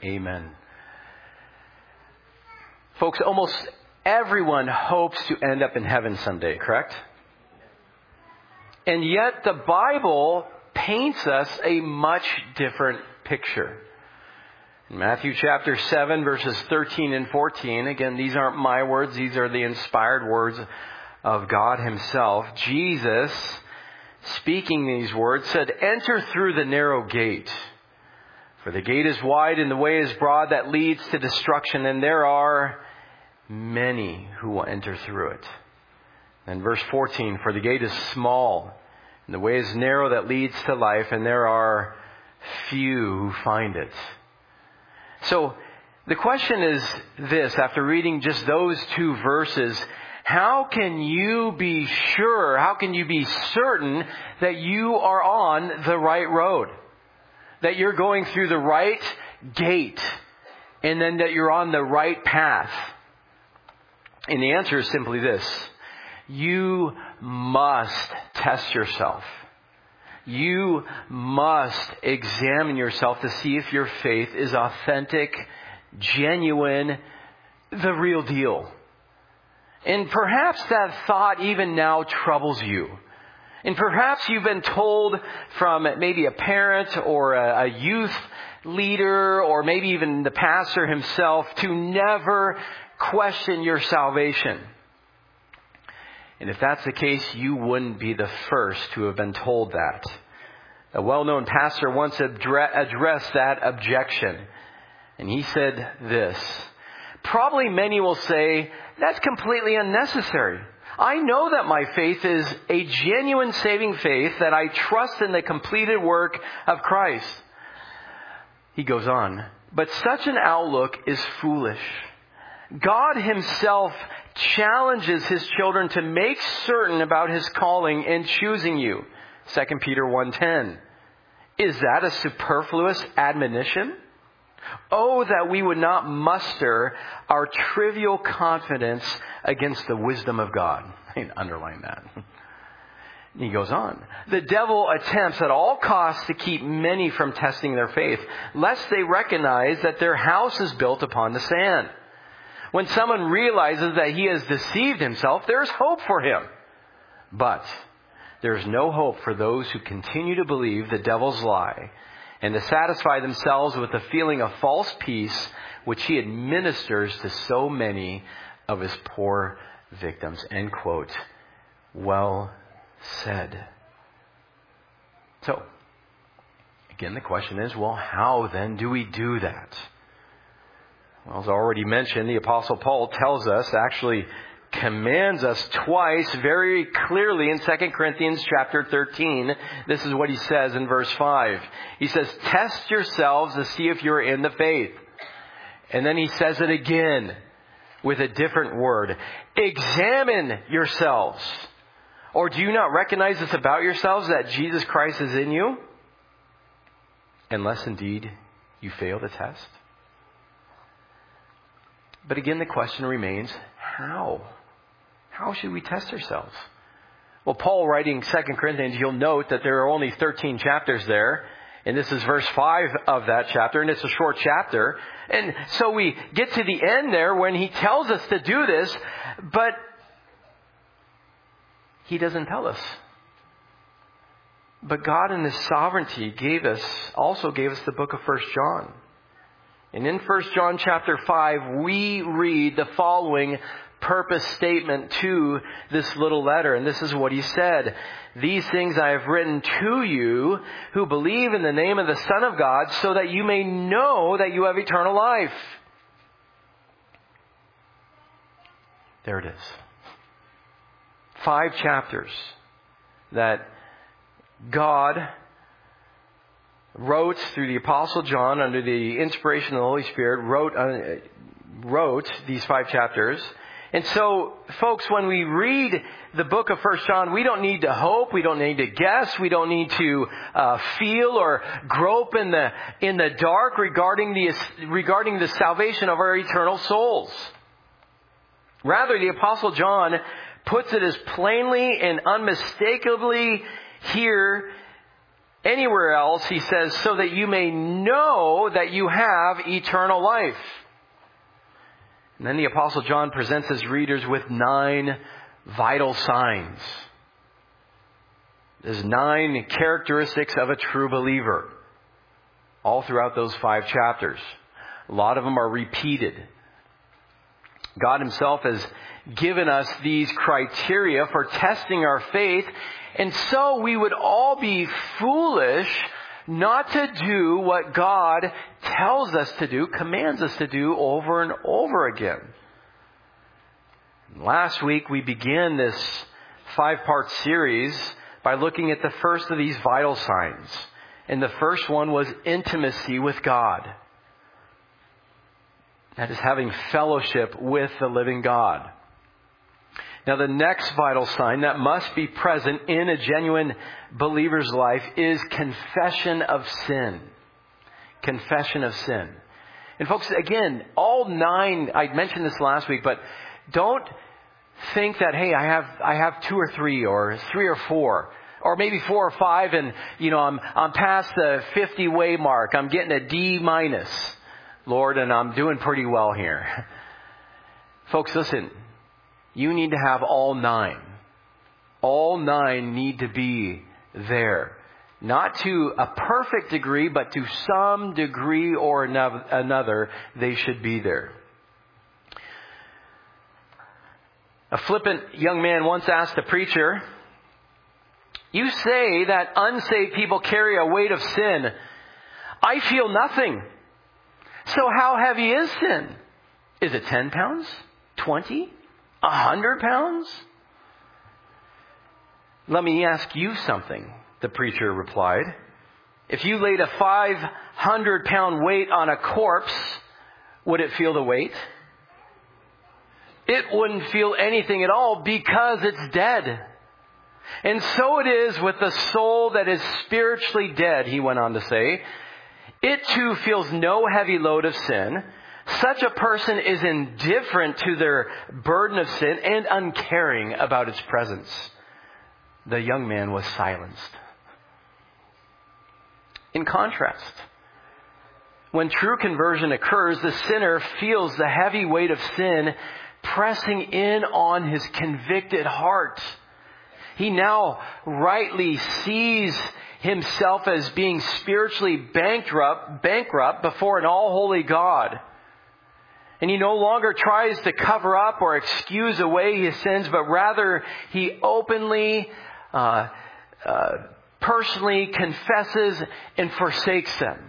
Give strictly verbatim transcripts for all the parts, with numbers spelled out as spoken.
Amen. Folks, almost everyone hopes to end up in heaven someday, correct? And yet the Bible paints us a much different picture. In Matthew chapter seven, verses thirteen and fourteen, again, these aren't my words, these are the inspired words of God Himself. Jesus, speaking these words, said, "Enter through the narrow gate. For the gate is wide and the way is broad that leads to destruction, and there are many who will enter through it." And verse fourteen, "For the gate is small and the way is narrow that leads to life, and there are few who find it." So the question is this, after reading just those two verses, how can you be sure, how can you be certain that you are on the right road? That you're going through the right gate, and then that you're on the right path? And the answer is simply this: you must test yourself. You must examine yourself to see if your faith is authentic, genuine, the real deal. And perhaps that thought even now troubles you. And perhaps you've been told from maybe a parent or a, a youth leader or maybe even the pastor himself to never question your salvation. And if that's the case, you wouldn't be the first to have been told that. A well-known pastor once addressed that objection. And he said this: "Probably many will say, that's completely unnecessary. I know that my faith is a genuine saving faith, that I trust in the completed work of Christ." He goes on, "But such an outlook is foolish. God Himself challenges His children to make certain about His calling in choosing you." Second Peter one ten. Is that a superfluous admonition? Oh, that we would not muster our trivial confidence against the wisdom of God. I underline that. He goes on. "The devil attempts at all costs to keep many from testing their faith, lest they recognize that their house is built upon the sand. When someone realizes that he has deceived himself, there is hope for him. But there is no hope for those who continue to believe the devil's lie and to satisfy themselves with the feeling of false peace which he administers to so many of his poor victims." End quote. Well said. So, again, the question is, well, how then do we do that? Well, as already mentioned, the Apostle Paul tells us, actually commands us twice very clearly in Second Corinthians chapter thirteen. This is what he says in verse five. He says, "Test yourselves to see if you're in the faith." And then he says it again with a different word. "Examine yourselves. Or do you not recognize this about yourselves, that Jesus Christ is in you? Unless indeed you fail the test." But again, the question remains, how? How should we test ourselves? Well, Paul, writing Second Corinthians, you'll note that there are only thirteen chapters there. And this is verse five of that chapter, and it's a short chapter. And so we get to the end there when he tells us to do this, but he doesn't tell us. But God in His sovereignty gave us, also gave us the book of First John. And in First John chapter five, we read the following purpose statement to this little letter. And this is what he said: "These things I have written to you who believe in the name of the Son of God, so that you may know that you have eternal life." There it is. Five chapters that God wrote through the Apostle John under the inspiration of the Holy Spirit, wrote, uh, wrote these five chapters. And so, folks, when we read the book of First John, we don't need to hope, we don't need to guess, we don't need to uh, feel or grope in the in the dark regarding the regarding the salvation of our eternal souls. Rather, the Apostle John puts it as plainly and unmistakably here Anywhere else, he says, so that you may know that you have eternal life. And then the Apostle John presents his readers with nine vital signs. There's nine characteristics of a true believer. All throughout those five chapters. A lot of them are repeated. God himself has given us these criteria for testing our faith. And so we would all be foolish not to do what God tells us to do, commands us to do over and over again. Last week we began this five-part series by looking at the first of these vital signs. And the first one was intimacy with God. That is having fellowship with the living God. Now the next vital sign that must be present in a genuine believer's life is confession of sin. Confession of sin. And folks, again, all nine, I mentioned this last week, but don't think that, hey, I have I have two or three or three or four. Or maybe four or five, and you know I'm I'm past the fifty way mark. I'm getting a D minus, Lord, and I'm doing pretty well here. Folks, listen. You need to have all nine. All nine need to be there, not to a perfect degree, but to some degree or another, they should be there. A flippant young man once asked a preacher, "You say that unsaved people carry a weight of sin. I feel nothing. So how heavy is sin? Is it ten pounds? twenty? A hundred pounds?" "Let me ask you something," the preacher replied. "If you laid a five hundred pound weight on a corpse, would it feel the weight?" It wouldn't feel anything at all because it's dead. And so it is with the soul that is spiritually dead, he went on to say. It too feels no heavy load of sin. Such a person is indifferent to their burden of sin and uncaring about its presence. The young man was silenced. In contrast, when true conversion occurs, the sinner feels the heavy weight of sin pressing in on his convicted heart. He now rightly sees himself as being spiritually bankrupt, bankrupt before an all-holy God. And he no longer tries to cover up or excuse away his sins, but rather he openly, uh, uh, personally confesses and forsakes them.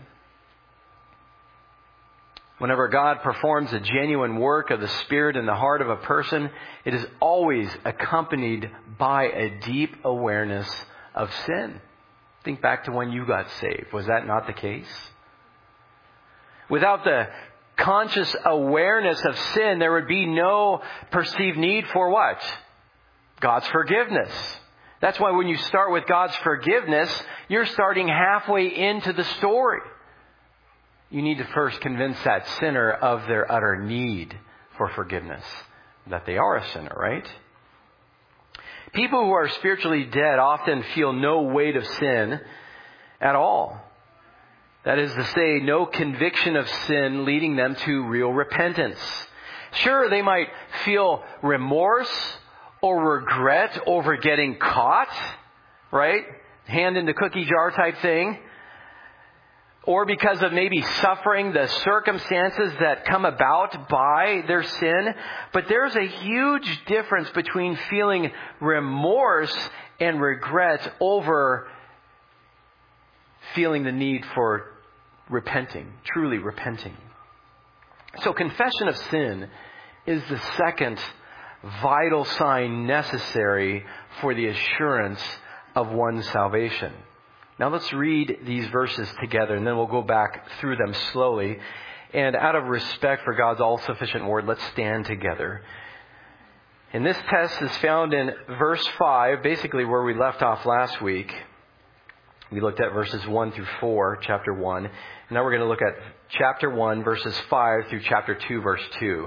Whenever God performs a genuine work of the Spirit in the heart of a person, it is always accompanied by a deep awareness of sin. Think back to when you got saved. Was that not the case? Without the conscious awareness of sin, there would be no perceived need for what? God's forgiveness. That's why when you start with God's forgiveness, you're starting halfway into the story. You need to first convince that sinner of their utter need for forgiveness. That they are a sinner, right? People who are spiritually dead often feel no weight of sin at all. That is to say, no conviction of sin leading them to real repentance. Sure, they might feel remorse or regret over getting caught, right? Hand in the cookie jar type thing. Or because of maybe suffering the circumstances that come about by their sin. But there's a huge difference between feeling remorse and regret over feeling the need for repenting, truly repenting. So confession of sin is the second vital sign necessary for the assurance of one's salvation. Now let's read these verses together and then we'll go back through them slowly. And out of respect for God's all-sufficient word, let's stand together. And this test is found in verse five, basically where we left off last week. We looked at verses one through four, chapter one. And now we're going to look at chapter one, verses five through chapter two, verse two.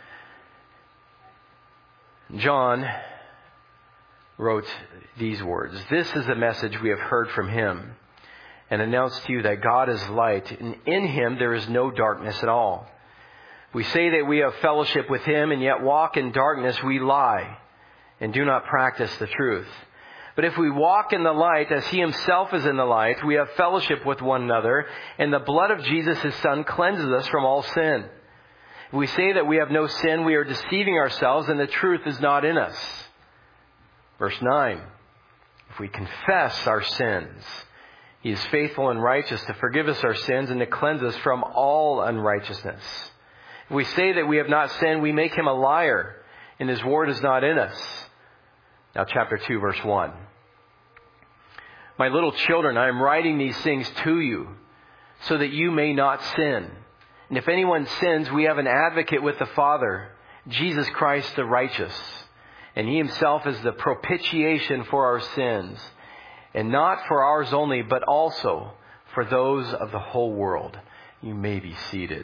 John wrote these words. "This is the message we have heard from him. and announce to you that God is light, and in Him there is no darkness at all. If we say that we have fellowship with Him and yet walk in darkness, we lie and do not practice the truth. But if we walk in the light as He Himself is in the light, we have fellowship with one another, and the blood of Jesus, His Son, cleanses us from all sin. If we say that we have no sin, we are deceiving ourselves, and the truth is not in us. Verse nine, if we confess our sins, He is faithful and righteous to forgive us our sins and to cleanse us from all unrighteousness. If we say that we have not sinned, we make Him a liar, and His word is not in us. Now chapter two, verse one. My little children, I am writing these things to you so that you may not sin. And if anyone sins, we have an advocate with the Father, Jesus Christ the righteous. And He Himself is the propitiation for our sins. And not for ours only, but also for those of the whole world. You may be seated.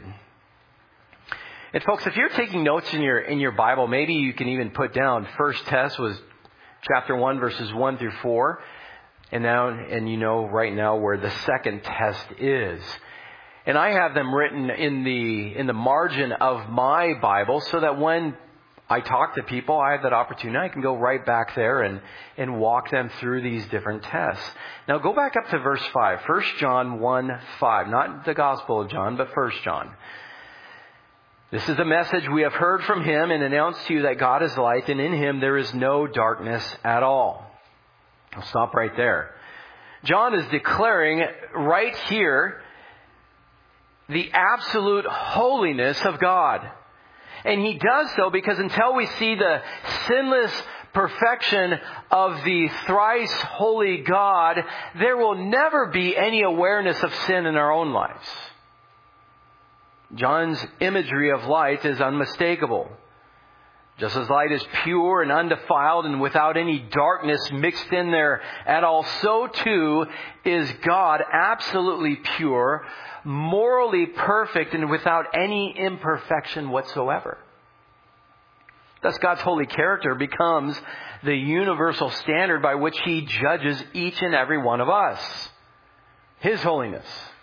And folks, if you're taking notes in your in your Bible, maybe you can even put down first test was chapter one, verses one through four. And now, and you know right now where the second test is. And I have them written in the in the margin of my Bible so that when I talk to people, I have that opportunity. I can go right back there and, and walk them through these different tests. Now go back up to verse five. First John one five. Not the Gospel of John, but First John. This is the message we have heard from Him and announced to you that God is light, and in Him there is no darkness at all. I'll stop right there. John is declaring right here the absolute holiness of God. And he does so because until we see the sinless perfection of the thrice holy God, there will never be any awareness of sin in our own lives. John's imagery of light is unmistakable. Just as light is pure and undefiled and without any darkness mixed in there at all, so too is God absolutely pure, morally perfect, and without any imperfection whatsoever. Thus, God's holy character becomes the universal standard by which He judges each and every one of us. His holiness.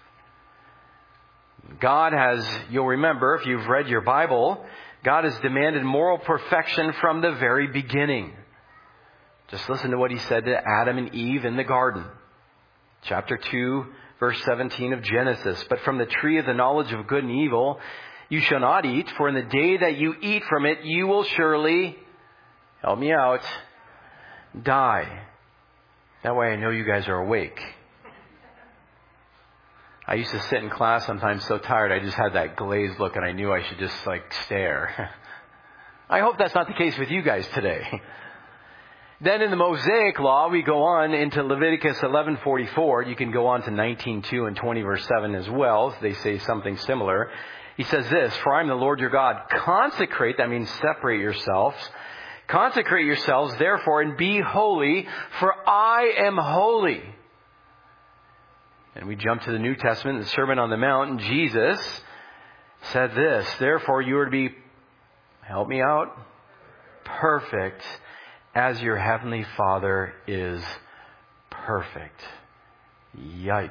God has, you'll remember if you've read your Bible, God has demanded moral perfection from the very beginning. Just listen to what He said to Adam and Eve in the garden. Chapter two, verse seventeen of Genesis. But from the tree of the knowledge of good and evil you shall not eat, for in the day that you eat from it you will surely, help me out, die. That way I know you guys are awake. I used to sit in class sometimes so tired I just had that glazed look and I knew I should just like stare. I hope that's not the case with you guys today. Then in the Mosaic Law we go on into Leviticus eleven forty-four. You can go on to nineteen two and twenty verse seven as well. They say something similar. He says this, for I am the Lord your God. Consecrate, that means separate yourselves. Consecrate yourselves therefore and be holy, for I am holy. And we jump to the New Testament, the Sermon on the Mount, and Jesus said this, therefore you are to be, help me out, perfect as your heavenly Father is perfect. Yikes.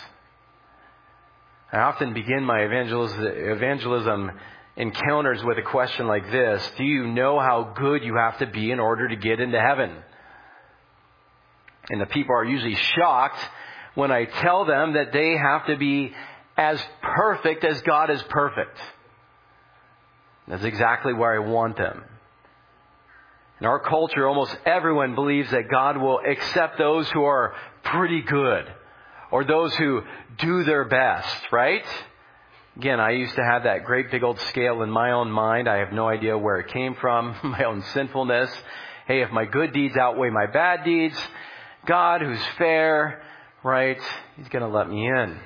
I often begin my evangelism encounters with a question like this, do you know how good you have to be in order to get into heaven? And the people are usually shocked when I tell them that they have to be as perfect as God is perfect. That's exactly where I want them. In our culture, almost everyone believes that God will accept those who are pretty good or those who do their best, right? Again, I used to have that great big old scale in my own mind. I have no idea where it came from, my own sinfulness. Hey, if my good deeds outweigh my bad deeds, God, who's fair, right, He's going to let me in.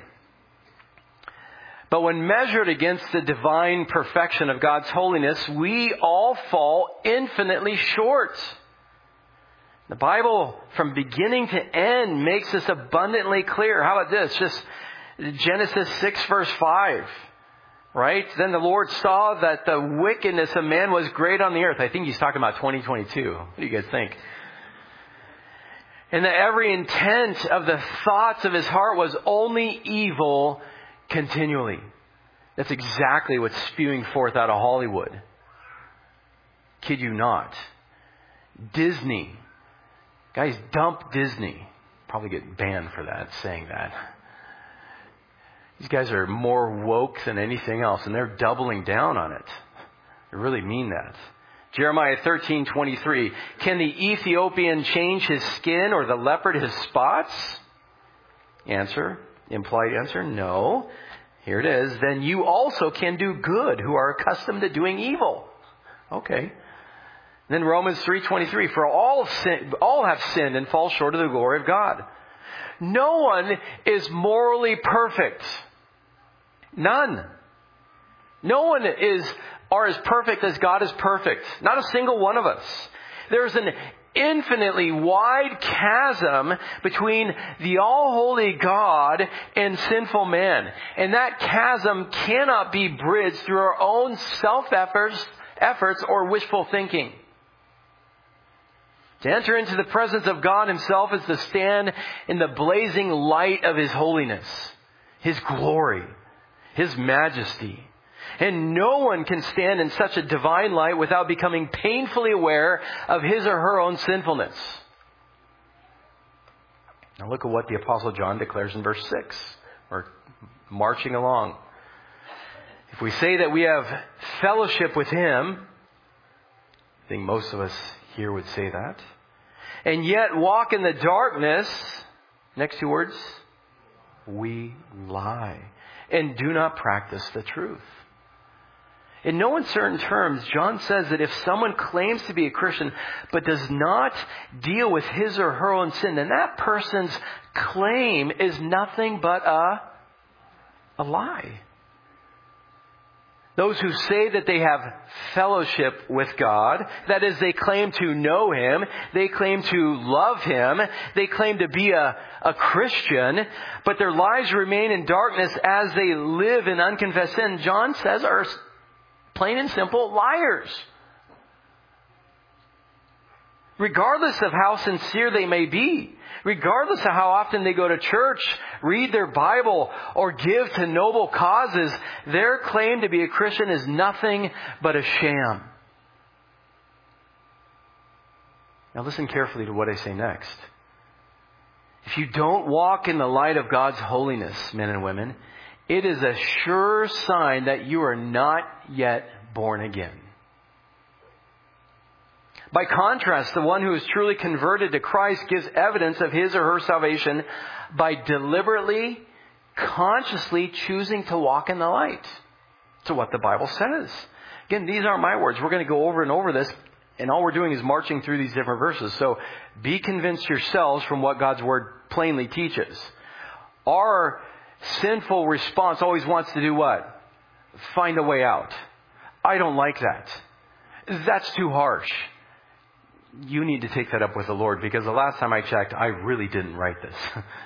But when measured against the divine perfection of God's holiness, we all fall infinitely short. The Bible, from beginning to end, makes this abundantly clear. How about this? Just Genesis six, verse five. Right? Then the Lord saw that the wickedness of man was great on the earth. I think He's talking about twenty twenty-two. What do you guys think? And that every intent of the thoughts of his heart was only evil continually. That's exactly what's spewing forth out of Hollywood. Kid you not. Disney. Guys, dump Disney. Probably get banned for that, saying that. These guys are more woke than anything else, and they're doubling down on it. They really mean that. Jeremiah thirteen twenty-three. Can the Ethiopian change his skin or the leopard his spots? Answer. Implied answer. No. Here it is. Then you also can do good who are accustomed to doing evil. Okay. Then Romans three twenty-three. For all, sin, all have sinned and fall short of the glory of God. No one is morally perfect. None. No one is are as perfect as God is perfect. Not a single one of us. There's an infinitely wide chasm between the all-holy God and sinful man. And that chasm cannot be bridged through our own self-efforts efforts or wishful thinking. To enter into the presence of God Himself is to stand in the blazing light of His holiness, His glory, His majesty. And no one can stand in such a divine light without becoming painfully aware of his or her own sinfulness. Now look at what the Apostle John declares in verse six. We're marching along. If we say that we have fellowship with Him, I think most of us here would say that, and yet walk in the darkness, next two words, we lie and do not practice the truth. In no uncertain terms, John says that if someone claims to be a Christian but does not deal with his or her own sin, then that person's claim is nothing but a, a lie. Those who say that they have fellowship with God, that is, they claim to know Him, they claim to love Him, they claim to be a, a Christian, but their lives remain in darkness as they live in unconfessed sin, John says are plain and simple liars. Regardless of how sincere they may be, regardless of how often they go to church, read their Bible, or give to noble causes, their claim to be a Christian is nothing but a sham. Now listen carefully to what I say next. If you don't walk in the light of God's holiness, men and women, it is a sure sign that you are not yet born again. By contrast, the one who is truly converted to Christ gives evidence of his or her salvation by deliberately, consciously choosing to walk in the light. To what the Bible says. Again, these aren't my words. We're going to go over and over this, and all we're doing is marching through these different verses. So be convinced yourselves from what God's Word plainly teaches. Our sinful response always wants to do what? Find a way out. I don't like that. That's too harsh. You need to take that up with the Lord, because the last time I checked, I really didn't write this.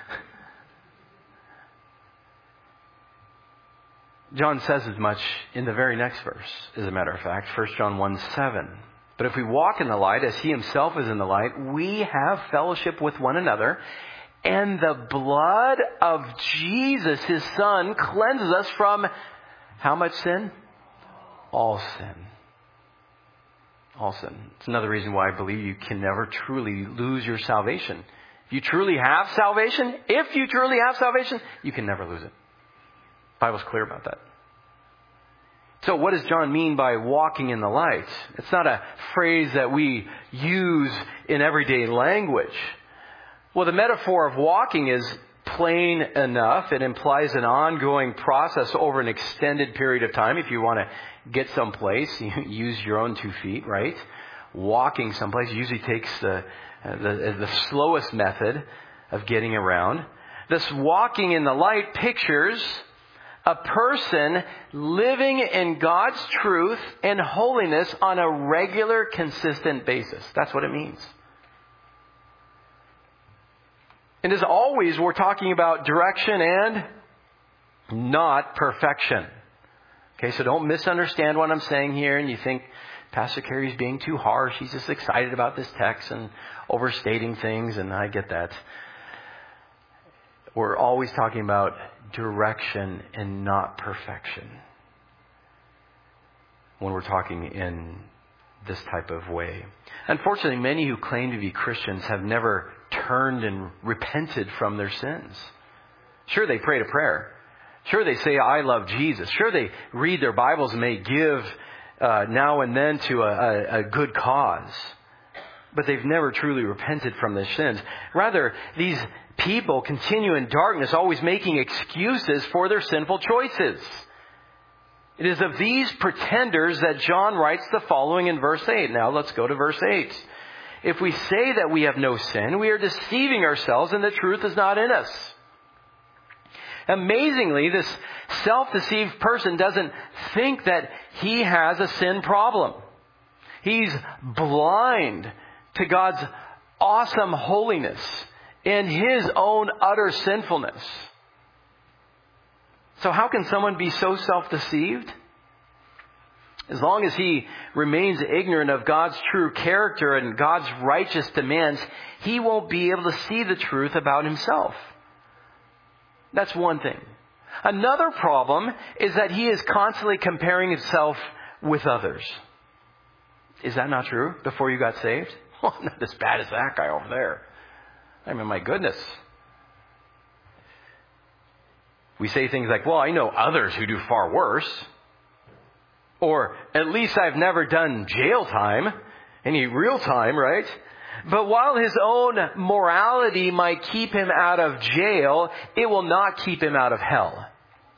John says as much in the very next verse, as a matter of fact, First John one seven. But if we walk in the light as He Himself is in the light, we have fellowship with one another, and the blood of Jesus, His Son, cleanses us from how much sin? All sin. All sin. It's another reason why I believe you can never truly lose your salvation. If you truly have salvation, if you truly have salvation, you can never lose it. The Bible's clear about that. So what does John mean by walking in the light? It's not a phrase that we use in everyday language. Well, the metaphor of walking is plain enough. It implies an ongoing process over an extended period of time. If you want to get someplace, you use your own two feet, right? Walking someplace usually takes the, the, the slowest method of getting around. This walking in the light pictures a person living in God's truth and holiness on a regular, consistent basis. That's what it means. And as always, we're talking about direction and not perfection. Okay, so don't misunderstand what I'm saying here and you think Pastor Carey's being too harsh. He's just excited about this text and overstating things, and I get that. We're always talking about direction and not perfection when we're talking in this type of way. Unfortunately, many who claim to be Christians have never turned and repented from their sins. Sure, they prayed a prayer. Sure, they say, I love Jesus. Sure, they read their Bibles and may give uh, now and then to a, a, a good cause. But they've never truly repented from their sins. Rather, these people continue in darkness, always making excuses for their sinful choices. It is of these pretenders that John writes the following in verse eight. Now let's go to verse eight. If we say that we have no sin, we are deceiving ourselves and the truth is not in us. Amazingly, this self-deceived person doesn't think that he has a sin problem. He's blind to God's awesome holiness and his own utter sinfulness. So how can someone be so self-deceived? As long as he remains ignorant of God's true character and God's righteous demands, he won't be able to see the truth about himself. That's one thing. Another problem is that he is constantly comparing himself with others. Is that not true before you got saved? Well, I'm not as bad as that guy over there. I mean, my goodness. We say things like, well, I know others who do far worse. Or, at least I've never done jail time, any real time, right? But while his own morality might keep him out of jail, it will not keep him out of hell.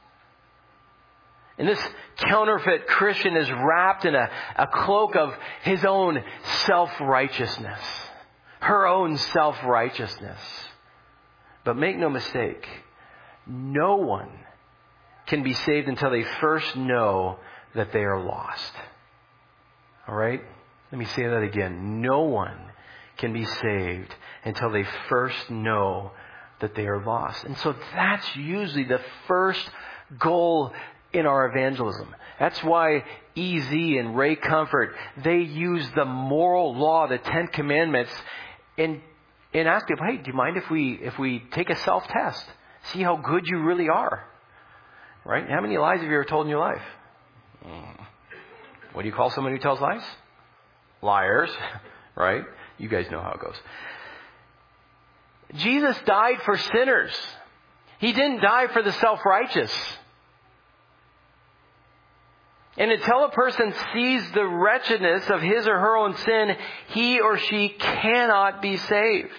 And this counterfeit Christian is wrapped in a, a cloak of his own self-righteousness. Her own self-righteousness. But make no mistake, no one can be saved until they first know that they are lost. All right? Let me say that again. No one can be saved until they first know that they are lost. And so that's usually the first goal in our evangelism. That's why E Z and Ray Comfort, they use the moral law, the Ten Commandments, and and ask people, hey, do you mind if we if we take a self-test? See how good you really are. Right? How many lies have you ever told in your life? What do you call someone who tells lies? Liars. Right? You guys know how it goes. Jesus died for sinners. He didn't die for the self-righteous. And until a person sees the wretchedness of his or her own sin, he or she cannot be saved.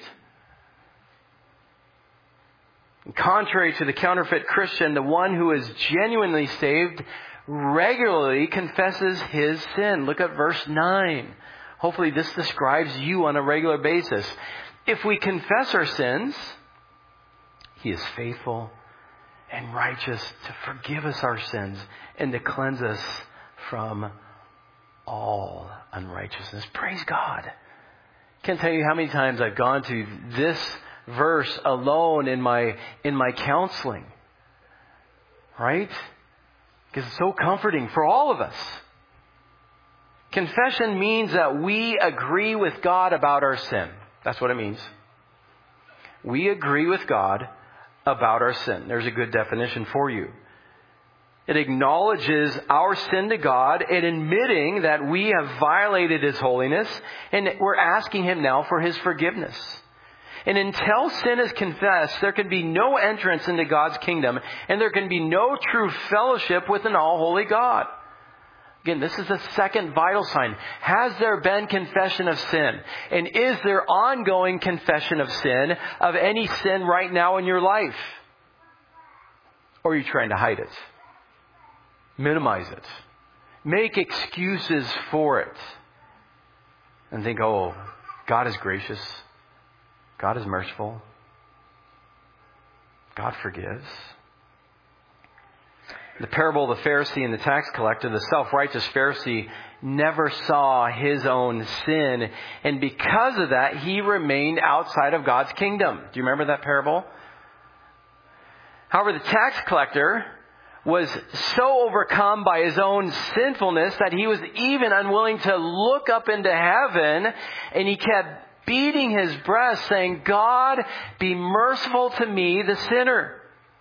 Contrary to the counterfeit Christian, the one who is genuinely saved regularly confesses his sin. Look at verse nine. Hopefully this describes you on a regular basis. If we confess our sins, He is faithful and righteous to forgive us our sins and to cleanse us from all unrighteousness. Praise God. Can't tell you how many times I've gone to this verse alone in my in my counseling. Right? Because it's so comforting for all of us. Confession means that we agree with God about our sin. That's what it means. We agree with God about our sin. There's a good definition for you. It acknowledges our sin to God and admitting that we have violated His holiness, and we're asking Him now for His forgiveness. And until sin is confessed, there can be no entrance into God's kingdom, and there can be no true fellowship with an all-holy God. Again, this is the second vital sign. Has there been confession of sin? And is there ongoing confession of sin, of any sin right now in your life? Or are you trying to hide it? Minimize it. Make excuses for it. And think, oh, God is gracious. God is merciful. God forgives. The parable of the Pharisee and the tax collector, the self-righteous Pharisee never saw his own sin. And because of that, he remained outside of God's kingdom. Do you remember that parable? However, the tax collector was so overcome by his own sinfulness that he was even unwilling to look up into heaven, and he kept beating his breast saying, God, be merciful to me, the sinner.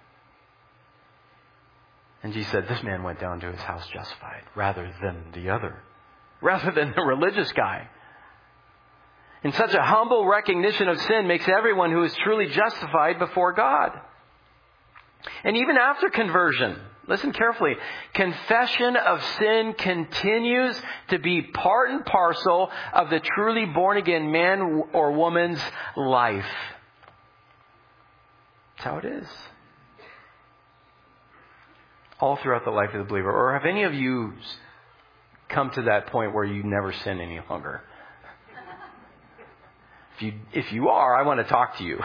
And Jesus said, this man went down to his house justified rather than the other, rather than the religious guy. And such a humble recognition of sin makes everyone who is truly justified before God. And even after conversion, listen carefully, confession of sin continues to be part and parcel of the truly born-again man or woman's life. That's how it is. All throughout the life of the believer. Or have any of you come to that point where you never sin any longer? If you, if you are, I want to talk to you.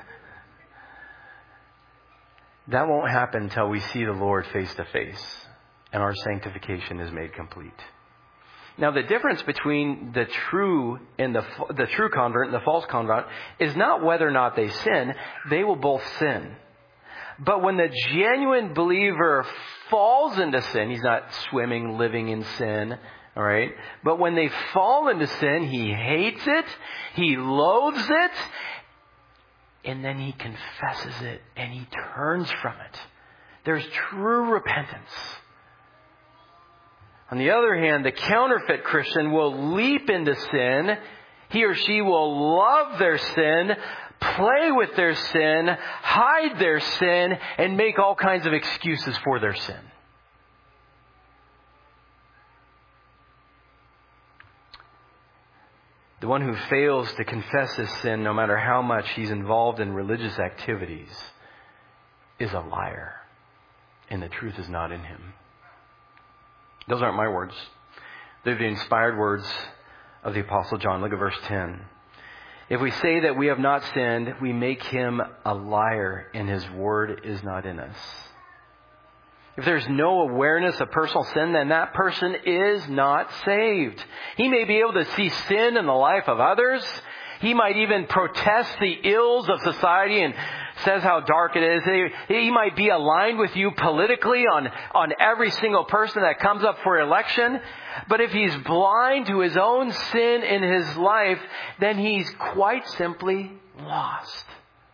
That won't happen until we see the Lord face to face and our sanctification is made complete. Now, the difference between the true and the the true convert and the false convert is not whether or not they sin. They will both sin. But when the genuine believer falls into sin, he's not swimming, living in sin. All right. But when they fall into sin, he hates it. He loathes it. And then he confesses it and he turns from it. There's true repentance. On the other hand, the counterfeit Christian will leap into sin. He or she will love their sin, play with their sin, hide their sin, and make all kinds of excuses for their sin. The one who fails to confess his sin, no matter how much he's involved in religious activities, is a liar. And the truth is not in him. Those aren't my words. They're the inspired words of the Apostle John. Look at verse ten. If we say that we have not sinned, we make him a liar, and his word is not in us. If there's no awareness of personal sin, then that person is not saved. He may be able to see sin in the life of others. He might even protest the ills of society and says how dark it is. He, he might be aligned with you politically on, on every single person that comes up for election. But if he's blind to his own sin in his life, then he's quite simply lost.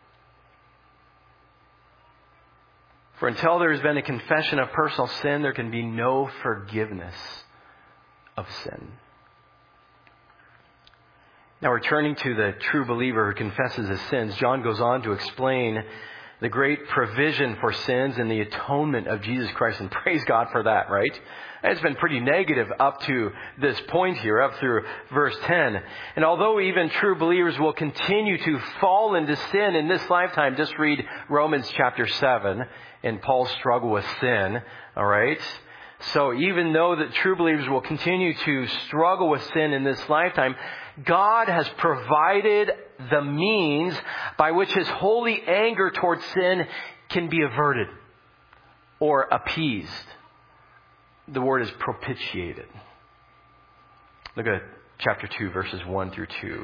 For until there has been a confession of personal sin, there can be no forgiveness of sin. Now, returning to the true believer who confesses his sins, John goes on to explain the great provision for sins and the atonement of Jesus Christ. And praise God for that, right? It's been pretty negative up to this point here, up through verse ten. And although even true believers will continue to fall into sin in this lifetime, just read Romans chapter seven and Paul's struggle with sin, all right? So even though that true believers will continue to struggle with sin in this lifetime, God has provided the means by which his holy anger towards sin can be averted or appeased. The word is propitiated. Look at chapter two, verses one through two.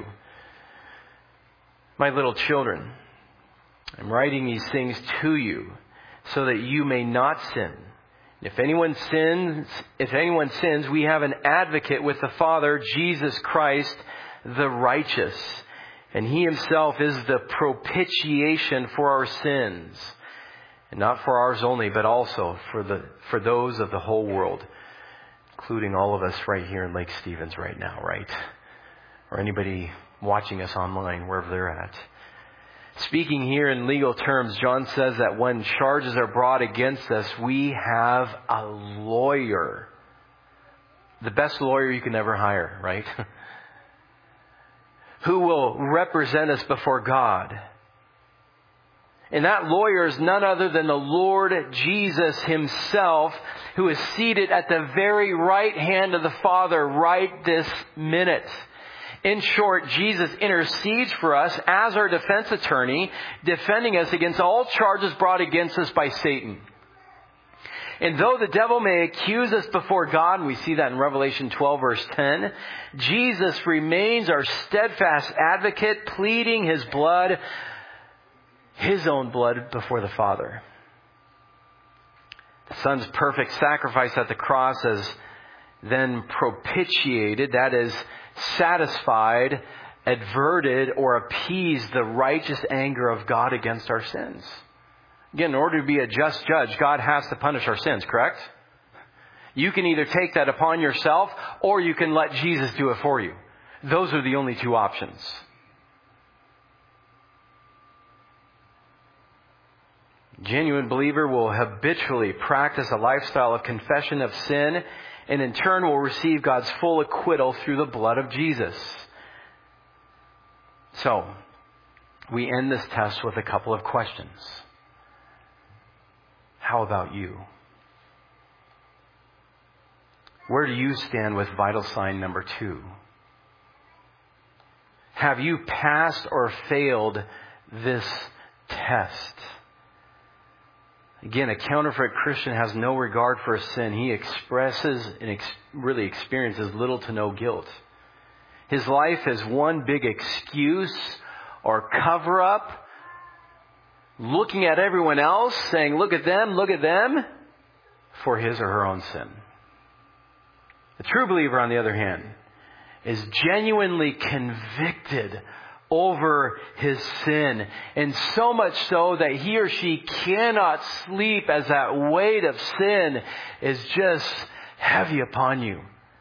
My little children, I'm writing these things to you so that you may not sin. If anyone sins, if anyone sins, we have an advocate with the Father, Jesus Christ, the righteous. And he himself is the propitiation for our sins. And not for ours only, but also for the for those of the whole world, including all of us right here in Lake Stevens right now, right? Or anybody watching us online, wherever they're at. Speaking here in legal terms, John says that when charges are brought against us, we have a lawyer. The best lawyer you can ever hire, right? Who will represent us before God. And that lawyer is none other than the Lord Jesus himself, who is seated at the very right hand of the Father right this minute. In short, Jesus intercedes for us as our defense attorney, defending us against all charges brought against us by Satan. And though the devil may accuse us before God, and we see that in Revelation twelve, verse ten, Jesus remains our steadfast advocate, pleading his blood, his own blood, before the Father. The Son's perfect sacrifice at the cross has then propitiated, that is, satisfied, averted, or appeased the righteous anger of God against our sins. Again, in order to be a just judge, God has to punish our sins, correct? You can either take that upon yourself, or you can let Jesus do it for you. Those are the only two options. Genuine believer will habitually practice a lifestyle of confession of sin, and in turn will receive God's full acquittal through the blood of Jesus. So, we end this test with a couple of questions. How about you? Where do you stand with vital sign number two? Have you passed or failed this test? Again, a counterfeit Christian has no regard for a sin. He expresses and ex- really experiences little to no guilt. His life is one big excuse or cover-up, looking at everyone else, saying, look at them, look at them, for his or her own sin. The true believer, on the other hand, is genuinely convicted over his sin, and so much so that he or she cannot sleep as that weight of sin is just heavy upon you.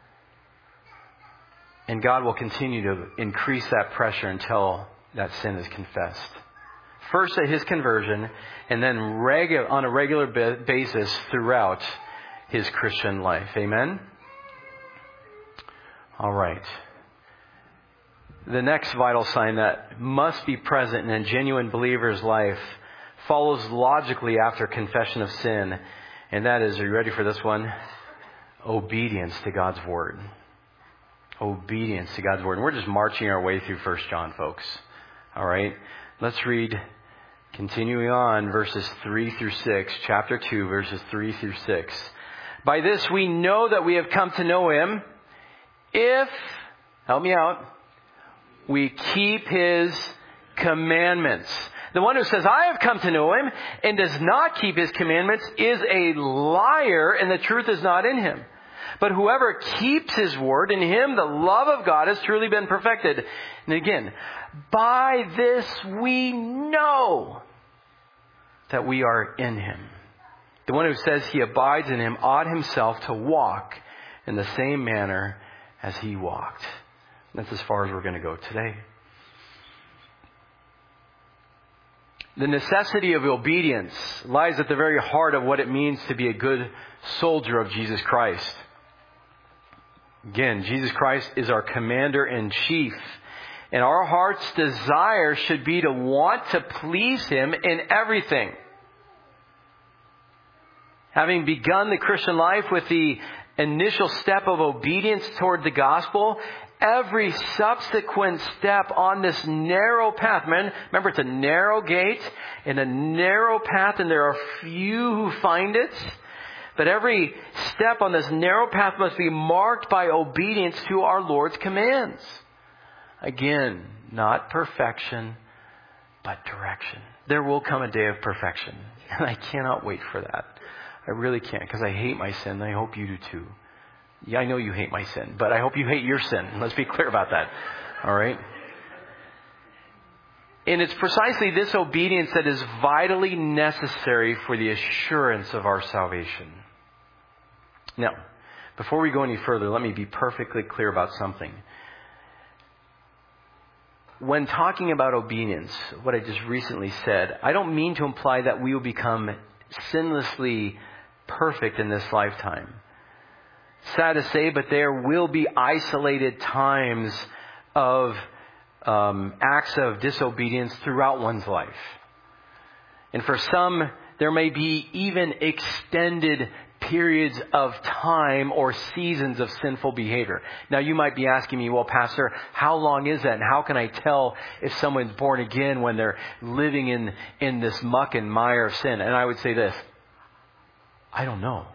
And God will continue to increase that pressure until that sin is confessed. First at his conversion, and then regu- on a regular basis throughout his Christian life. Amen? All right. The next vital sign that must be present in a genuine believer's life follows logically after confession of sin. And that is, are you ready for this one? Obedience to God's Word. Obedience to God's Word. And we're just marching our way through First John, folks. All right. Let's read, continuing on, verses three through six. Chapter two, verses three through six. By this we know that we have come to know Him if, help me out, we keep His commandments. The one who says, I have come to know Him, and does not keep His commandments is a liar, and the truth is not in him. But whoever keeps His word, in him the love of God has truly been perfected. And again, by this we know that we are in Him. The one who says he abides in Him ought himself to walk in the same manner as He walked. That's as far as we're going to go today. The necessity of obedience lies at the very heart of what it means to be a good soldier of Jesus Christ. Again, Jesus Christ is our commander-in-chief. And our heart's desire should be to want to please Him in everything. Having begun the Christian life with the initial step of obedience toward the gospel, every subsequent step on this narrow path, man, remember it's a narrow gate and a narrow path, and there are few who find it. But every step on this narrow path must be marked by obedience to our Lord's commands. Again, not perfection, but direction. There will come a day of perfection. And I cannot wait for that. I really can't, because I hate my sin. And I hope you do too. Yeah, I know you hate my sin, but I hope you hate your sin. Let's be clear about that. All right? And it's precisely this obedience that is vitally necessary for the assurance of our salvation. Now, before we go any further, let me be perfectly clear about something. When talking about obedience, what I just recently said, I don't mean to imply that we will become sinlessly perfect in this lifetime. Sad to say, but there will be isolated times of um, acts of disobedience throughout one's life. And for some, there may be even extended periods of time or seasons of sinful behavior. Now you might be asking me, well, Pastor, how long is that? And how can I tell if someone's born again when they're living in, in this muck and mire of sin? And I would say this, I don't know.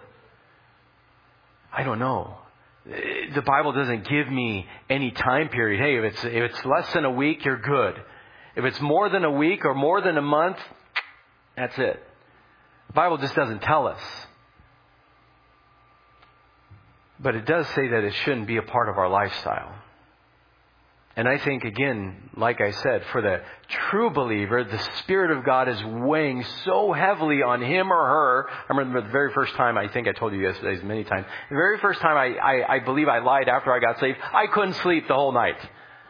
I don't know. The Bible doesn't give me any time period. Hey, if it's, if it's less than a week, you're good. If it's more than a week or more than a month, that's it. The Bible just doesn't tell us. But it does say that it shouldn't be a part of our lifestyle. And I think, again, like I said, for the true believer, the Spirit of God is weighing so heavily on him or her. I remember the very first time, I think I told you yesterday many times, the very first time I, I, I believe I lied after I got saved, I couldn't sleep the whole night.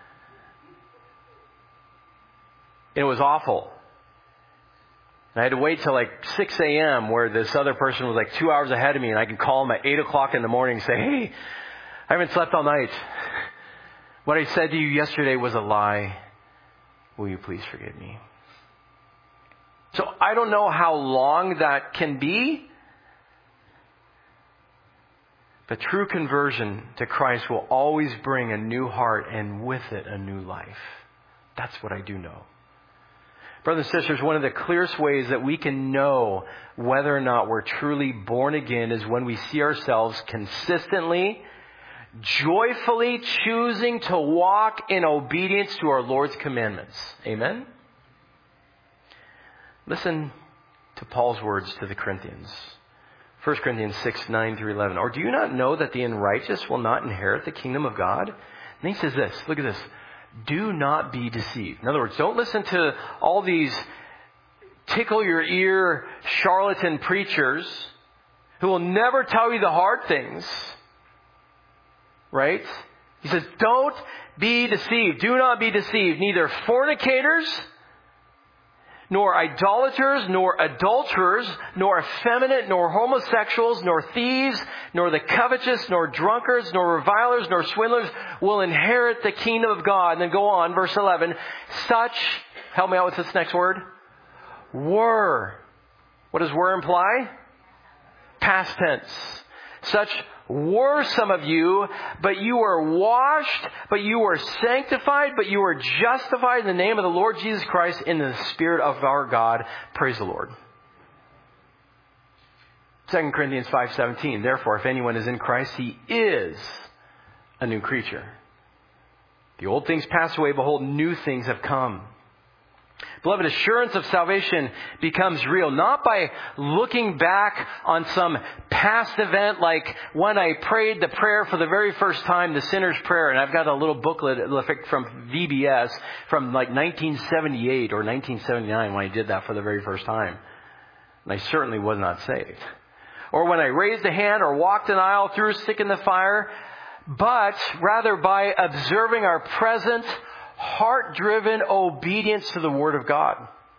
It was awful. I had to wait till like six a.m. where this other person was like two hours ahead of me, and I could call him at eight o'clock in the morning and say, hey, I haven't slept all night. What I said to you yesterday was a lie. Will you please forgive me? So I don't know how long that can be. But true conversion to Christ will always bring a new heart and with it a new life. That's what I do know. Brothers and sisters, one of the clearest ways that we can know whether or not we're truly born again is when we see ourselves consistently, joyfully choosing to walk in obedience to our Lord's commandments. Amen? Listen to Paul's words to the Corinthians. First Corinthians six, nine through eleven. Or do you not know that the unrighteous will not inherit the kingdom of God? And he says this. Look at this. Do not be deceived. In other words, don't listen to all these tickle your ear charlatan preachers who will never tell you the hard things. Right? He says, don't be deceived. Do not be deceived. Neither fornicators, nor idolaters, nor adulterers, nor effeminate, nor homosexuals, nor thieves, nor the covetous, nor drunkards, nor revilers, nor swindlers will inherit the kingdom of God. And then go on, verse eleven. Such, help me out with this next word, were. What does were imply? Past tense. Such were some of you, but you were washed, but you were sanctified, but you were justified in the name of the Lord Jesus Christ in the Spirit of our God. Praise the Lord. Second Corinthians five seventeen. Therefore, if anyone is in Christ, he is a new creature. The old things pass away, behold, new things have come. Beloved, assurance of salvation becomes real, not by looking back on some past event like when I prayed the prayer for the very first time, the sinner's prayer. And I've got a little booklet from V B S from like nineteen seventy-eight or nineteen seventy-nine when I did that for the very first time. And I certainly was not saved. Or when I raised a hand or walked an aisle, threw a stick in the fire, but rather by observing our present heart-driven obedience to the Word of God.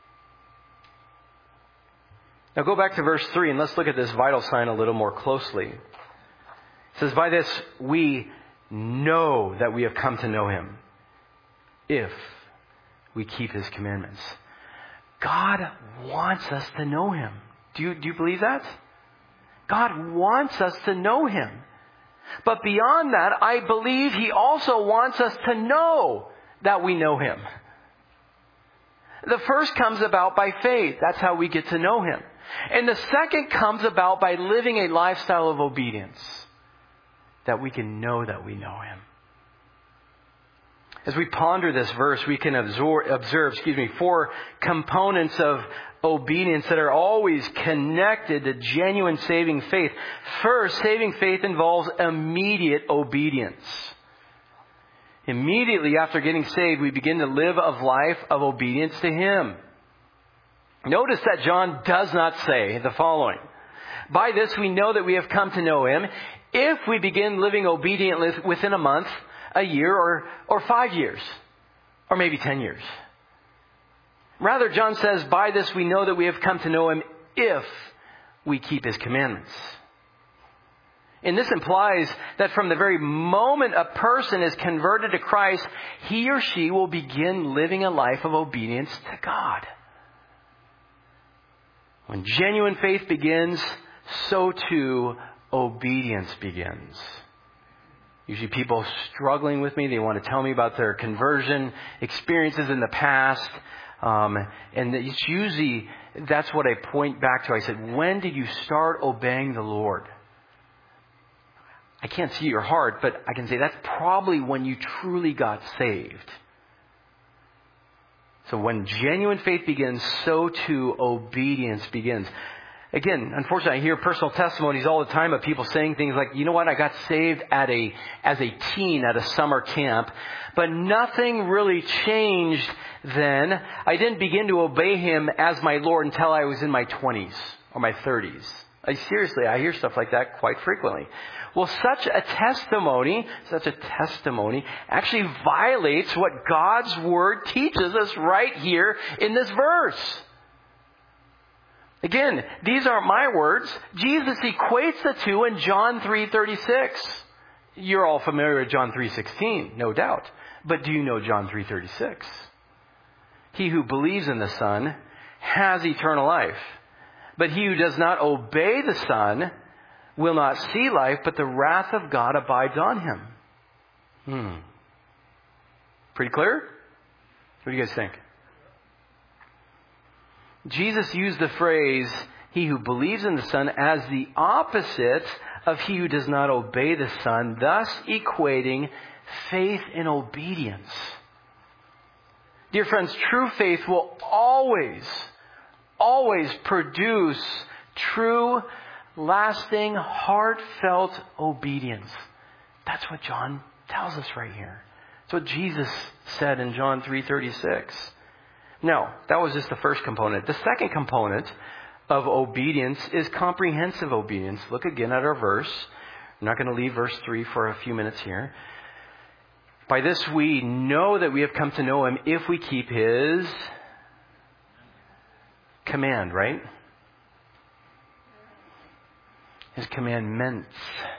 Now go back to verse three and let's look at this vital sign a little more closely. It says, by this we know that we have come to know Him, if we keep His commandments. God wants us to know Him. Do you, do you believe that? God wants us to know Him. But beyond that, I believe He also wants us to know that we know Him. The first comes about by faith. That's how we get to know Him. And the second comes about by living a lifestyle of obedience, that we can know that we know Him. As we ponder this verse, we can absorb, observe, excuse me, four components of obedience that are always connected to genuine saving faith. First, saving faith involves immediate obedience. Immediately after getting saved, we begin to live a life of obedience to Him. Notice that John does not say the following. By this we know that we have come to know Him if we begin living obediently within a month, a year, or, or five years, or maybe ten years. Rather, John says, by this we know that we have come to know Him if we keep His commandments. And this implies that from the very moment a person is converted to Christ, he or she will begin living a life of obedience to God. When genuine faith begins, so too obedience begins. Usually people struggling with me, they want to tell me about their conversion experiences in the past. Um, and it's usually, that's what I point back to. I said, when did you start obeying the Lord? I can't see your heart, but I can say that's probably when you truly got saved. So when genuine faith begins, so too obedience begins. Again, unfortunately, I hear personal testimonies all the time of people saying things like, you know what, I got saved at a, as a teen at a summer camp, but nothing really changed then. I didn't begin to obey Him as my Lord until I was in my twenties or my thirties. I, seriously, I hear stuff like that quite frequently. Well, such a testimony, such a testimony actually violates what God's Word teaches us right here in this verse. Again, these aren't my words. Jesus equates the two in John three thirty-six. You're all familiar with John three sixteen, no doubt. But do you know John three thirty-six? He who believes in the Son has eternal life. But he who does not obey the Son will not see life, but the wrath of God abides on him. Hmm. Pretty clear? What do you guys think? Jesus used the phrase, he who believes in the Son, as the opposite of he who does not obey the Son, thus equating faith and obedience. Dear friends, true faith will always, always produce true, lasting, heartfelt obedience. That's what John tells us right here. That's what Jesus said in John three thirty-six. Now, that was just the first component. The second component of obedience is comprehensive obedience. Look again at our verse. I'm not going to leave verse three for a few minutes here. By this we know that we have come to know Him if we keep His command, right? His commandments.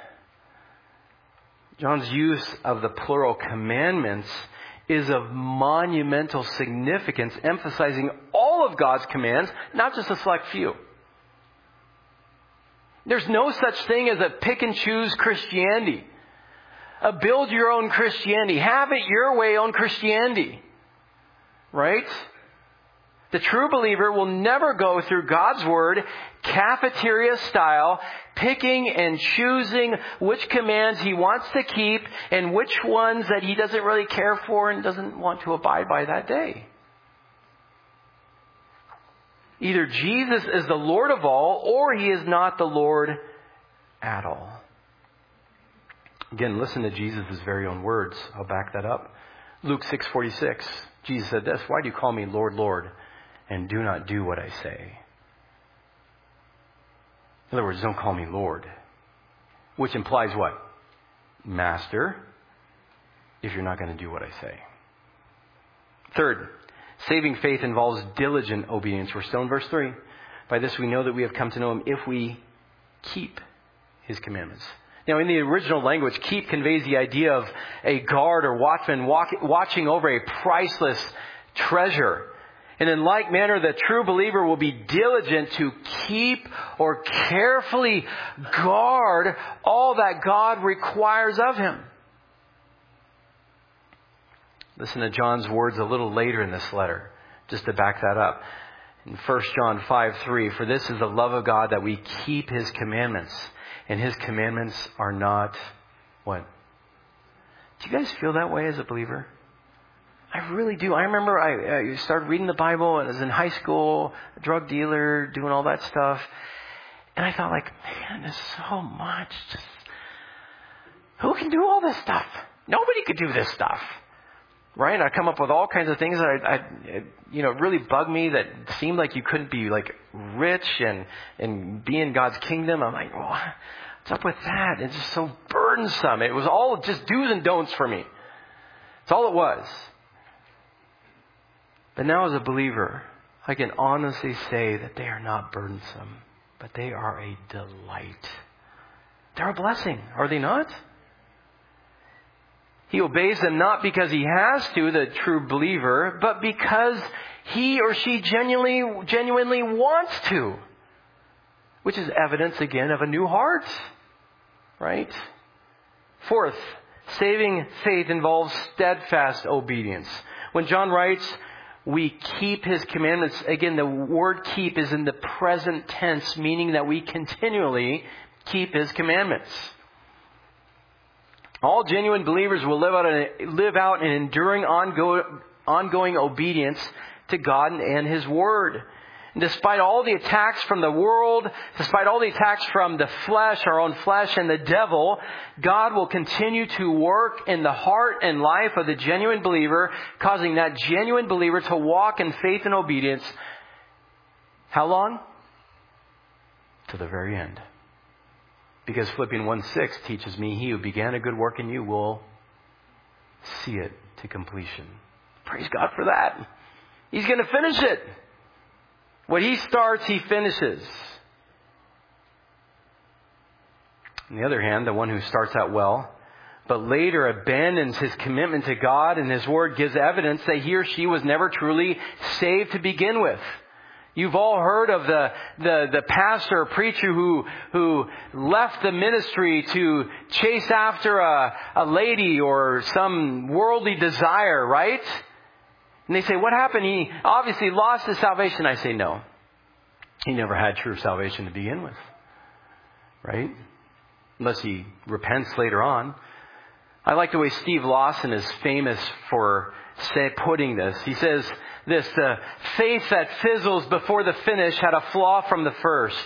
John's use of the plural commandments is of monumental significance, emphasizing all of God's commands, not just a select few. There's no such thing as a pick and choose Christianity. A build your own Christianity. Have it your way own Christianity. Right? The true believer will never go through God's Word, cafeteria style, picking and choosing which commands he wants to keep and which ones that he doesn't really care for and doesn't want to abide by that day. Either Jesus is the Lord of all, or He is not the Lord at all. Again, listen to Jesus' very own words. I'll back that up. Luke six forty-six. Jesus said this, "Why do you call me Lord, Lord, and do not do what I say?" In other words, don't call me Lord. Which implies what? Master, if you're not going to do what I say. Third, saving faith involves diligent obedience. We're still in verse three. By this we know that we have come to know Him if we keep His commandments. Now, in the original language, keep conveys the idea of a guard or watchman walk, watching over a priceless treasure. And in like manner, the true believer will be diligent to keep or carefully guard all that God requires of him. Listen to John's words a little later in this letter, just to back that up. In First John five three, "For this is the love of God, that we keep His commandments. And His commandments are not," what? Do you guys feel that way as a believer? I really do. I remember I, I started reading the Bible and I was in high school, a drug dealer, doing all that stuff. And I thought, like, man, there's so much. Just, who can do all this stuff? Nobody could do this stuff. Right? And I come up with all kinds of things that I, I, you know, really bug me that seemed like you couldn't be like rich and, and be in God's kingdom. I'm like, well, what's up with that? It's just so burdensome. It was all just do's and don'ts for me. That's all it was. But now as a believer, I can honestly say that they are not burdensome, but they are a delight. They're a blessing, are they not? He obeys them not because he has to, the true believer, but because he or she genuinely, genuinely wants to. Which is evidence, again, of a new heart. Right? Fourth, saving faith involves steadfast obedience. When John writes, we keep His commandments, again, the word keep is in the present tense, meaning that we continually keep His commandments. All genuine believers will live out an, live out an enduring, ongoing, ongoing obedience to God and His Word. Despite all the attacks from the world, despite all the attacks from the flesh, our own flesh, and the devil, God will continue to work in the heart and life of the genuine believer, causing that genuine believer to walk in faith and obedience. How long? To the very end. Because Philippians one six teaches me, he who began a good work in you will see it to completion. Praise God for that. He's going to finish it. What he starts, he finishes. On the other hand, the one who starts out well, but later abandons his commitment to God and his word, gives evidence that he or she was never truly saved to begin with. You've all heard of the, the, the pastor or preacher who, who left the ministry to chase after a, a lady or some worldly desire, right? And they say, what happened? He obviously lost his salvation. I say, no. He never had true salvation to begin with. Right? Unless he repents later on. I like the way Steve Lawson is famous for say, putting this. He says this, the faith that fizzles before the finish had a flaw from the first.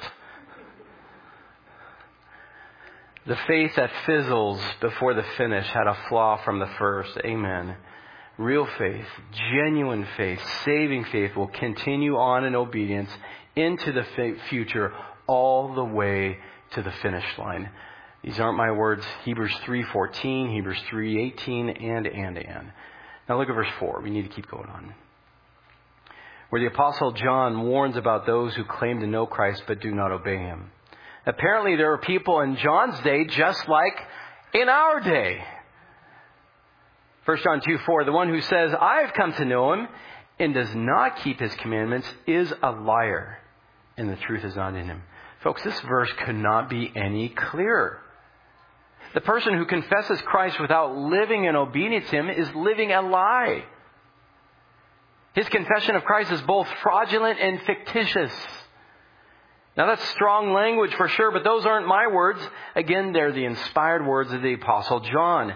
The faith that fizzles before the finish had a flaw from the first. Amen. Real faith, genuine faith, saving faith will continue on in obedience into the future all the way to the finish line. These aren't my words. Hebrews three fourteen, Hebrews three eighteen, and, and, and. Now look at verse four. We need to keep going on. Where the Apostle John warns about those who claim to know Christ but do not obey Him. Apparently there are people in John's day just like in our day. First John two four, the one who says, I have come to know Him and does not keep His commandments is a liar, and the truth is not in him. Folks, this verse could not be any clearer. The person who confesses Christ without living in obedience to Him is living a lie. His confession of Christ is both fraudulent and fictitious. Now that's strong language for sure, but those aren't my words. Again, they're the inspired words of the Apostle John.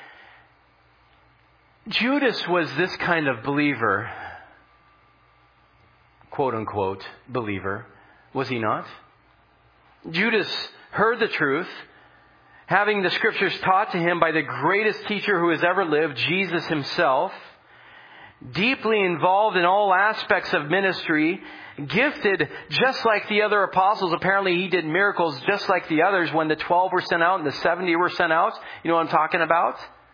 Judas was this kind of believer, quote unquote, believer, was he not? Judas heard the truth, having the scriptures taught to him by the greatest teacher who has ever lived, Jesus Himself, deeply involved in all aspects of ministry, gifted just like the other apostles. Apparently he did miracles just like the others when the twelve were sent out and the seventy were sent out. You know what I'm talking about?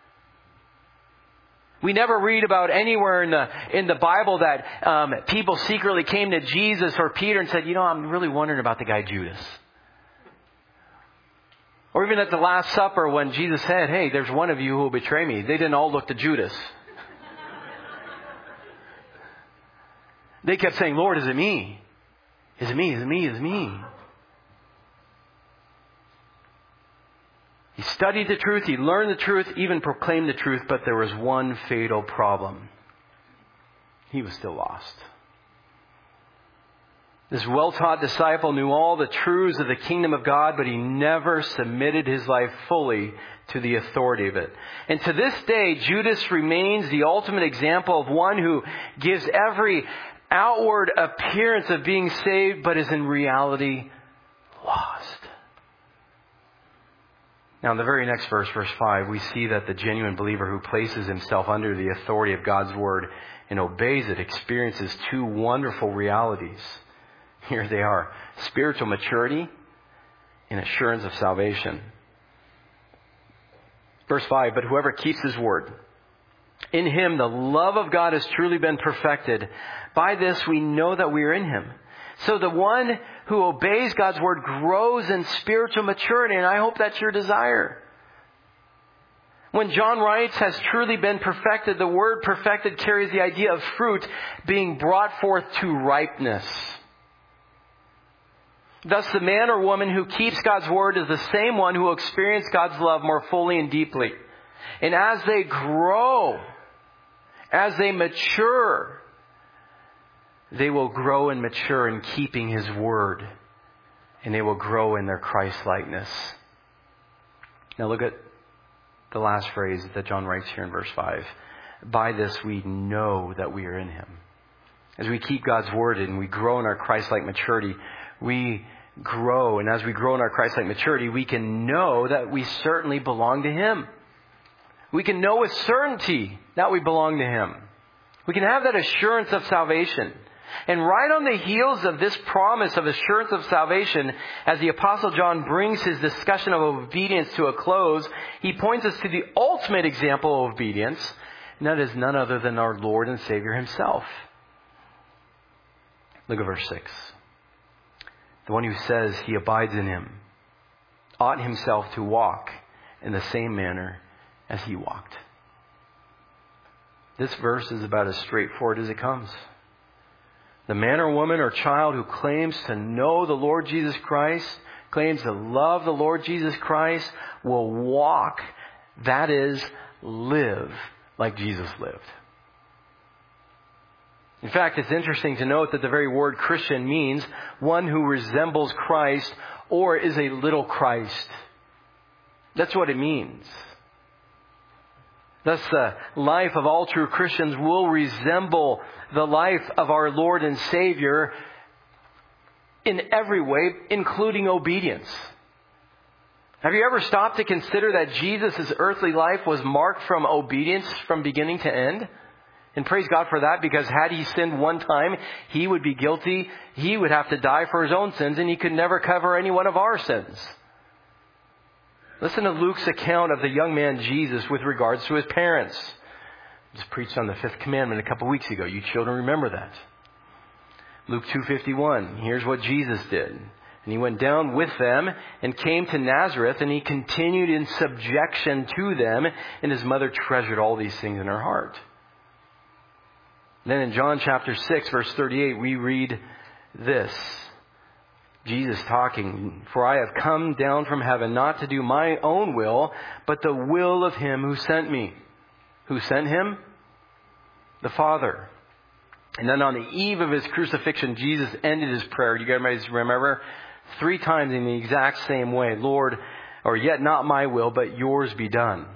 We never read about anywhere in the in the Bible that um, people secretly came to Jesus or Peter and said, you know, I'm really wondering about the guy Judas. Or even at the Last Supper when Jesus said, hey, there's one of you who will betray me. They didn't all look to Judas. They kept saying, Lord, is it me? Is it me? Is it me? Is it me? He studied the truth, he learned the truth, even proclaimed the truth, but there was one fatal problem. He was still lost. This well-taught disciple knew all the truths of the kingdom of God, but he never submitted his life fully to the authority of it. And to this day, Judas remains the ultimate example of one who gives every outward appearance of being saved, but is in reality lost. Now in the very next verse, verse five, we see that the genuine believer who places himself under the authority of God's word and obeys it experiences two wonderful realities. Here they are: spiritual maturity and assurance of salvation. Verse five, but whoever keeps His word, in Him the love of God has truly been perfected. By this we know that we are in Him. So the one who obeys God's word grows in spiritual maturity, and I hope that's your desire. When John writes, has truly been perfected, the word perfected carries the idea of fruit being brought forth to ripeness. Thus, the man or woman who keeps God's word is the same one who will experience God's love more fully and deeply. And as they grow, as they mature, they will grow and mature in keeping His word. And they will grow in their Christ-likeness. Now look at the last phrase that John writes here in verse five. By this we know that we are in Him. As we keep God's Word and we grow in our Christ-like maturity, we grow. And as we grow in our Christ-like maturity, we can know that we certainly belong to Him. We can know with certainty that we belong to Him. We can have that assurance of salvation. And right on the heels of this promise of assurance of salvation, as the Apostle John brings his discussion of obedience to a close, he points us to the ultimate example of obedience, and that is none other than our Lord and Savior Himself. Look at verse six. The one who says he abides in Him ought himself to walk in the same manner as He walked. This verse is about as straightforward as it comes. The man or woman or child who claims to know the Lord Jesus Christ, claims to love the Lord Jesus Christ, will walk, that is, live like Jesus lived. In fact, it's interesting to note that the very word Christian means one who resembles Christ or is a little Christ. That's what it means. Thus, the life of all true Christians will resemble the life of our Lord and Savior in every way, including obedience. Have you ever stopped to consider that Jesus' earthly life was marked from obedience from beginning to end? And praise God for that, because had He sinned one time, He would be guilty. He would have to die for His own sins, and He could never cover any one of our sins. Listen to Luke's account of the young man Jesus with regards to his parents. I just preached on the fifth commandment a couple weeks ago. You children remember that. Luke two fifty-one. Here's what Jesus did. And He went down with them and came to Nazareth, and He continued in subjection to them, and His mother treasured all these things in her heart. Then in John chapter six, verse thirty-eight, we read this. Jesus talking, "For I have come down from heaven not to do my own will, but the will of Him who sent me." Who sent Him? The Father. And then on the eve of His crucifixion, Jesus ended His prayer. Do you guys remember? Three times in the exact same way. "Lord, or yet not my will, but yours be done."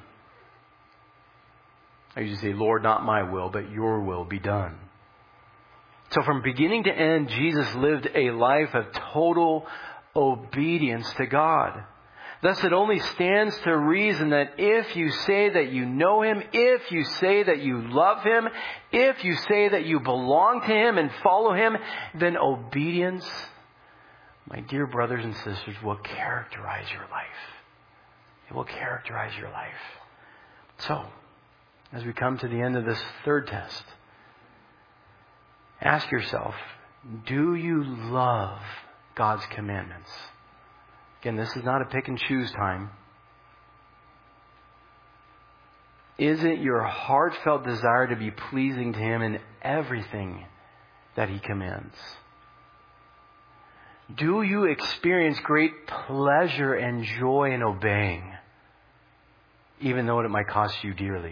I used to say, "Lord, not my will, but your will be done." So from beginning to end, Jesus lived a life of total obedience to God. Thus, it only stands to reason that if you say that you know Him, if you say that you love Him, if you say that you belong to Him and follow Him, then obedience, my dear brothers and sisters, will characterize your life. It will characterize your life. So, as we come to the end of this third test, ask yourself, do you love God's commandments? Again, this is not a pick and choose time. Is it your heartfelt desire to be pleasing to Him in everything that He commands? Do you experience great pleasure and joy in obeying, even though it might cost you dearly?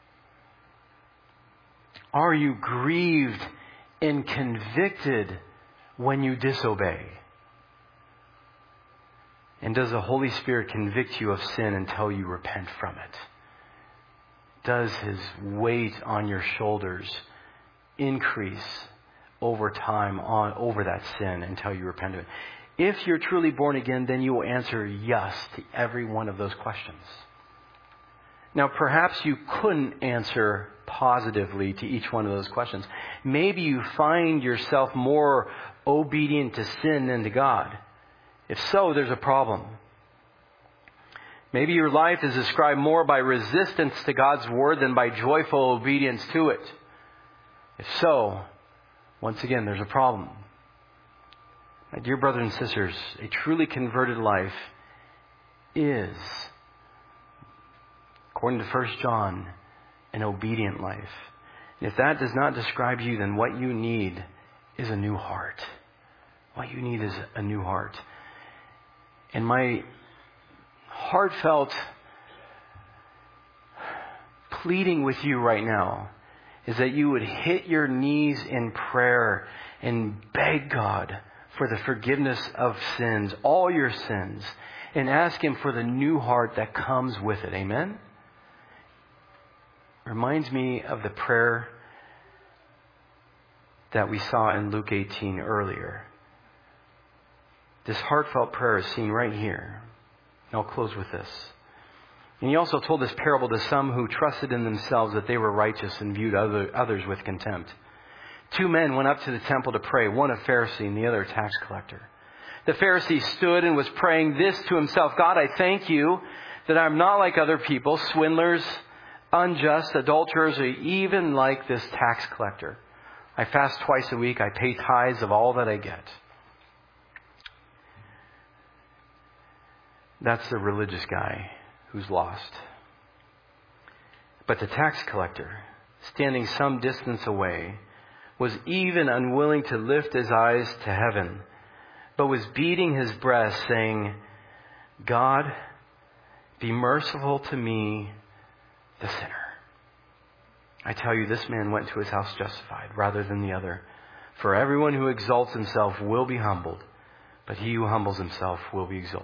Are you grieved and convicted when you disobey? And does the Holy Spirit convict you of sin until you repent from it? Does His weight on your shoulders increase over time on over that sin until you repent of it? If you're truly born again, then you will answer yes to every one of those questions. Now, perhaps you couldn't answer positively to each one of those questions. Maybe you find yourself more obedient to sin than to God. If so, there's a problem. Maybe your life is described more by resistance to God's Word than by joyful obedience to it. If so, once again, there's a problem. My dear brothers and sisters, a truly converted life is, according to First John, an obedient life. And if that does not describe you, then what you need is a new heart. What you need is a new heart. And my heartfelt pleading with you right now is that you would hit your knees in prayer and beg God for the forgiveness of sins, all your sins, and ask Him for the new heart that comes with it. Amen? Reminds me of the prayer that we saw in Luke eighteen earlier. This heartfelt prayer is seen right here. And I'll close with this. And he also told this parable to some who trusted in themselves that they were righteous and viewed other, others with contempt. Two men went up to the temple to pray, one a Pharisee and the other a tax collector. The Pharisee stood and was praying this to himself: God, I thank you that I'm not like other people, swindlers, unjust, adulterers, or even like this tax collector. I fast twice a week. I pay tithes of all that I get. That's the religious guy who's lost. But the tax collector, standing some distance away, was even unwilling to lift his eyes to heaven, but was beating his breast, saying, God, be merciful to me, the sinner. I tell you, this man went to his house justified rather than the other. For everyone who exalts himself will be humbled, but he who humbles himself will be exalted.